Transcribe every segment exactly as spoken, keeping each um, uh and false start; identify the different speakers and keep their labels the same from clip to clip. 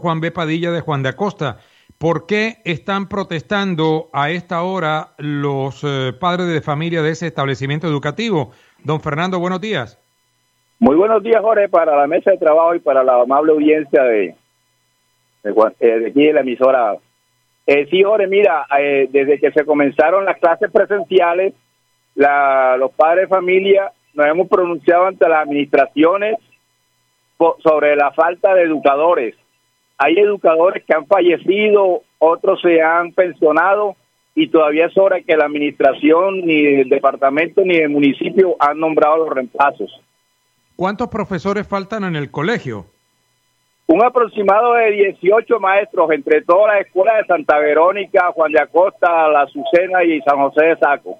Speaker 1: Juan B. Padilla de Juan de Acosta. ¿Por qué están protestando a esta hora los eh, padres de familia de ese establecimiento educativo? Don Fernando, buenos días.
Speaker 2: Muy buenos días, Jorge, para la mesa de trabajo y para la amable audiencia de, de, de aquí de la emisora. Eh, sí, Jorge, mira, eh, desde que se comenzaron las clases presenciales, la, los padres de familia nos hemos pronunciado ante las administraciones po, sobre la falta de educadores. Hay educadores que han fallecido, otros se han pensionado y todavía es hora que la administración ni del departamento ni del municipio han nombrado los reemplazos.
Speaker 1: ¿Cuántos profesores faltan en el colegio?
Speaker 2: Un aproximado de dieciocho maestros entre todas las escuelas de Santa Verónica, Juan de Acosta, La Azucena y San José de Saco.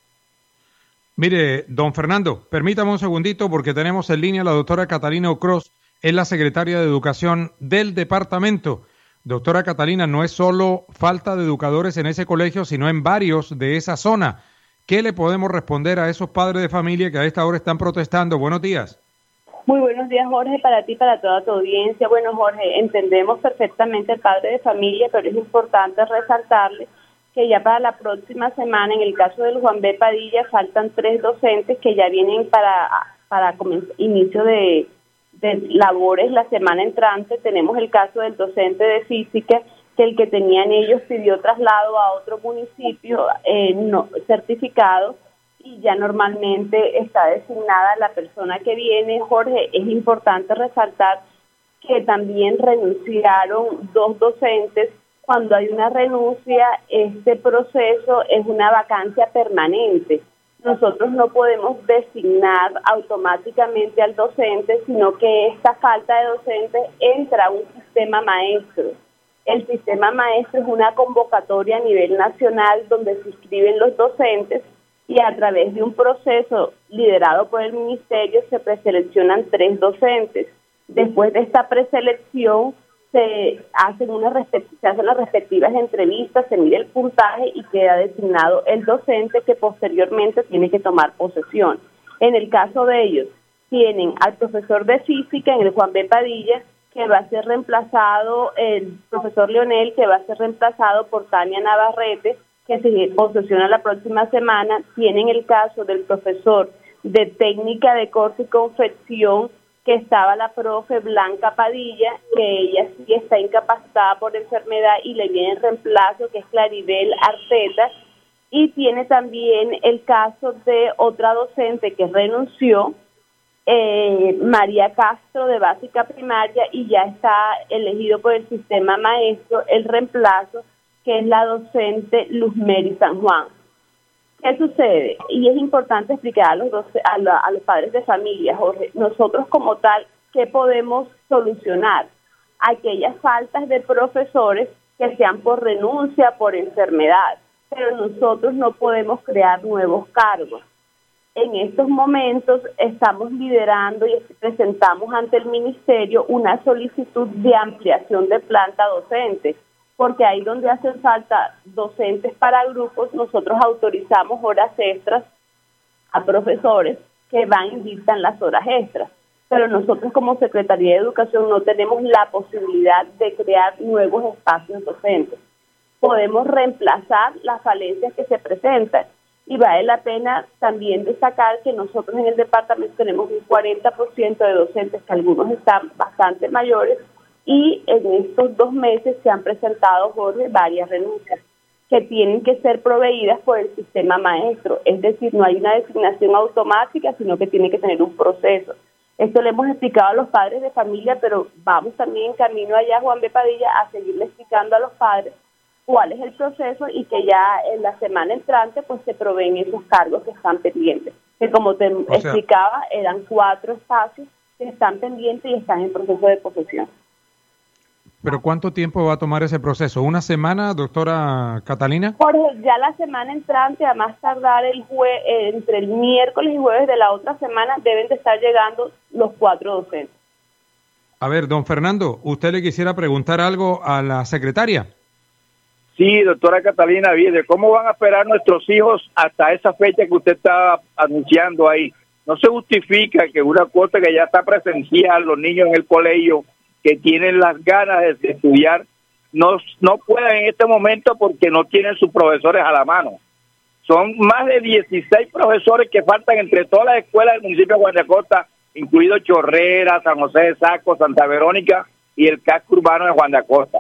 Speaker 1: Mire, don Fernando, permítame un segundito porque tenemos en línea a la doctora Catalina Ocros, es la secretaria de Educación del departamento. Doctora Catalina, no es solo falta de educadores en ese colegio, sino en varios de esa zona. ¿Qué le podemos responder a esos padres de familia que a esta hora están protestando? Buenos días.
Speaker 3: Muy buenos días, Jorge, para ti y para toda tu audiencia. Bueno, Jorge, entendemos perfectamente el padre de familia, pero es importante resaltarle que ya para la próxima semana, en el caso del Juan B. Padilla, faltan tres docentes que ya vienen para, para inicio de, de labores la semana entrante. Tenemos el caso del docente de física, que el que tenían ellos pidió traslado a otro municipio eh, no certificado, y ya normalmente está designada la persona que viene. Jorge, es importante resaltar que también renunciaron dos docentes. Cuando hay una renuncia, este proceso es una vacancia permanente. Nosotros no podemos designar automáticamente al docente, sino que esta falta de docentes entra a un sistema maestro. El sistema maestro es una convocatoria a nivel nacional donde se inscriben los docentes, y a través de un proceso liderado por el ministerio se preseleccionan tres docentes. Después de esta preselección se hacen, una, se hacen las respectivas entrevistas, se mide el puntaje y queda designado el docente que posteriormente tiene que tomar posesión. En el caso de ellos, tienen al profesor de física en el Juan B. Padilla, que va a ser reemplazado, el profesor Leonel, que va a ser reemplazado por Tania Navarrete, que se posesiona la próxima semana. Tienen el caso del profesor de técnica de corte y confección, que estaba la profe Blanca Padilla, que ella sí está incapacitada por enfermedad y le viene en reemplazo, que es Claribel Arteta. Y tiene también el caso de otra docente que renunció, eh, María Castro, de básica primaria, y ya está elegido por el sistema maestro el reemplazo, que es la docente Luzmeri San Juan. ¿Qué sucede? Y es importante explicar a los, doce, a, la, a los padres de familia, Jorge, nosotros como tal, ¿qué podemos solucionar? Aquellas faltas de profesores que sean por renuncia, por enfermedad, pero nosotros no podemos crear nuevos cargos. En estos momentos estamos liderando y presentamos ante el ministerio una solicitud de ampliación de planta docente, porque ahí donde hacen falta docentes para grupos, nosotros autorizamos horas extras a profesores que van y dictan las horas extras. Pero nosotros como Secretaría de Educación no tenemos la posibilidad de crear nuevos espacios docentes. Podemos reemplazar las falencias que se presentan. Y vale la pena también destacar que nosotros en el departamento tenemos un cuarenta por ciento de docentes, que algunos están bastante mayores, y en estos dos meses se han presentado, Jorge, varias renuncias que tienen que ser proveídas por el sistema maestro. Es decir, no hay una designación automática, sino que tiene que tener un proceso. Esto le hemos explicado a los padres de familia, pero vamos también en camino allá, Juan B. Padilla, a seguirle explicando a los padres cuál es el proceso y que ya en la semana entrante pues se proveen esos cargos que están pendientes. Que como te o explicaba, sea, eran cuatro espacios que están pendientes y están en proceso de posesión.
Speaker 1: ¿Pero cuánto tiempo va a tomar ese proceso? ¿Una semana, doctora Catalina?
Speaker 3: Jorge, ya la semana entrante, a más tardar el jue eh, entre el miércoles y jueves de la otra semana, deben de estar llegando los cuatro docentes.
Speaker 1: A ver, don Fernando, ¿usted le quisiera preguntar algo a la secretaria?
Speaker 2: Sí, doctora Catalina, bien, ¿cómo van a esperar nuestros hijos hasta esa fecha que usted está anunciando ahí? No se justifica que una cosa que ya está presencial, los niños en el colegio, que tienen las ganas de estudiar, no, no pueden en este momento porque no tienen sus profesores a la mano. Son más de dieciséis profesores que faltan entre todas las escuelas del municipio de Juan de Acosta, incluido Chorrera, San José de Saco, Santa Verónica y el casco urbano de Juan de Acosta.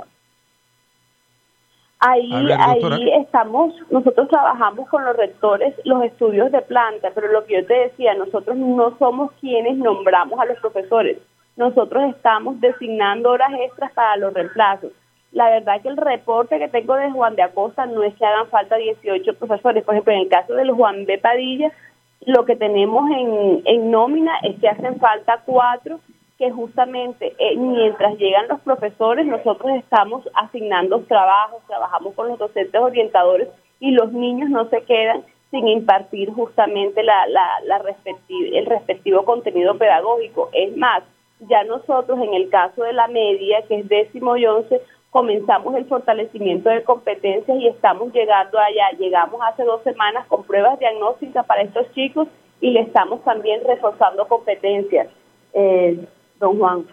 Speaker 3: Ahí, ver, ahí estamos, nosotros trabajamos con los rectores los estudios de planta, pero lo que yo te decía, nosotros no somos quienes nombramos a los profesores, nosotros estamos designando horas extras para los reemplazos. La verdad que el reporte que tengo de Juan de Acosta no es que hagan falta dieciocho profesores, por ejemplo, en el caso del Juan B. Padilla, lo que tenemos en, en nómina es que hacen falta cuatro, que justamente eh, mientras llegan los profesores nosotros estamos asignando trabajos, trabajamos con los docentes orientadores y los niños no se quedan sin impartir justamente la, la, la respectiva, el respectivo contenido pedagógico. Es más, ya nosotros en el caso de la media, que es décimo y once, comenzamos el fortalecimiento de competencias y estamos llegando allá. Llegamos hace dos semanas con pruebas diagnósticas para estos chicos y le estamos también reforzando competencias. Eh, Don Juan.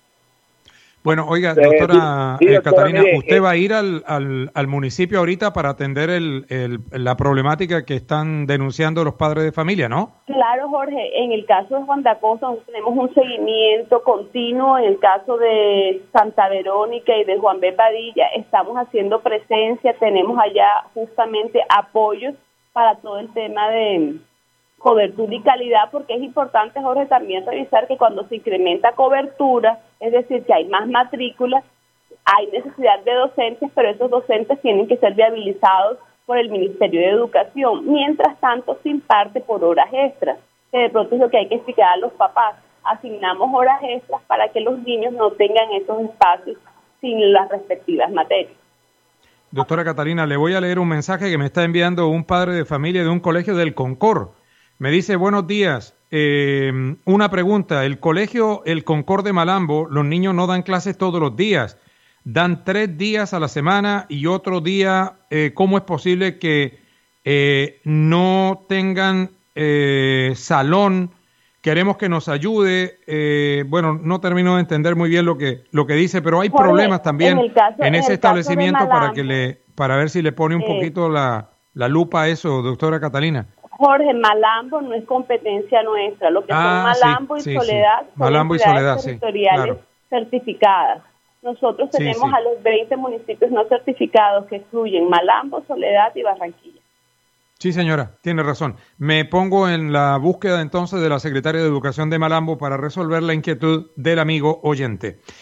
Speaker 1: Bueno, oiga, doctora, eh, sí, sí, doctora Catalina, mire, ¿usted eh, va a ir al, al, al municipio ahorita para atender el, el, la problemática que están denunciando los padres de familia, no?
Speaker 3: Claro, Jorge. En el caso de Juan de Acosta tenemos un seguimiento continuo. En el caso de Santa Verónica y de Juan B. Padilla estamos haciendo presencia. Tenemos allá justamente apoyos para todo el tema de cobertura y calidad, porque es importante, Jorge, también revisar que cuando se incrementa cobertura, es decir, que hay más matrículas, hay necesidad de docentes, pero esos docentes tienen que ser viabilizados por el Ministerio de Educación. Mientras tanto, se imparte por horas extras, que de pronto es lo que hay que explicar a los papás. Asignamos horas extras para que los niños no tengan esos espacios sin las respectivas materias.
Speaker 1: Doctora Catalina, le voy a leer un mensaje que me está enviando un padre de familia de un colegio del Concord. Me dice, buenos días, eh, una pregunta, el colegio El Concord de Malambo, los niños no dan clases todos los días, dan tres días a la semana y otro día, eh, ¿cómo es posible que eh, no tengan eh, salón? Queremos que nos ayude, eh, bueno, no termino de entender muy bien lo que lo que dice, pero hay Jorge, problemas también en, caso, en ese en establecimiento Malambo, para que le para ver si le pone un eh, poquito la, la lupa a eso, doctora Catalina.
Speaker 3: Jorge, Malambo no es competencia nuestra, lo que ah, son Malambo sí, y sí, Soledad
Speaker 1: sí. son Malambo y Soledad,
Speaker 3: territoriales sí, claro. certificadas. Nosotros tenemos sí, sí. a los veinte municipios no certificados que incluyen Malambo, Soledad y Barranquilla.
Speaker 1: Sí, señora, tiene razón. Me pongo en la búsqueda entonces de la secretaria de Educación de Malambo para resolver la inquietud del amigo oyente.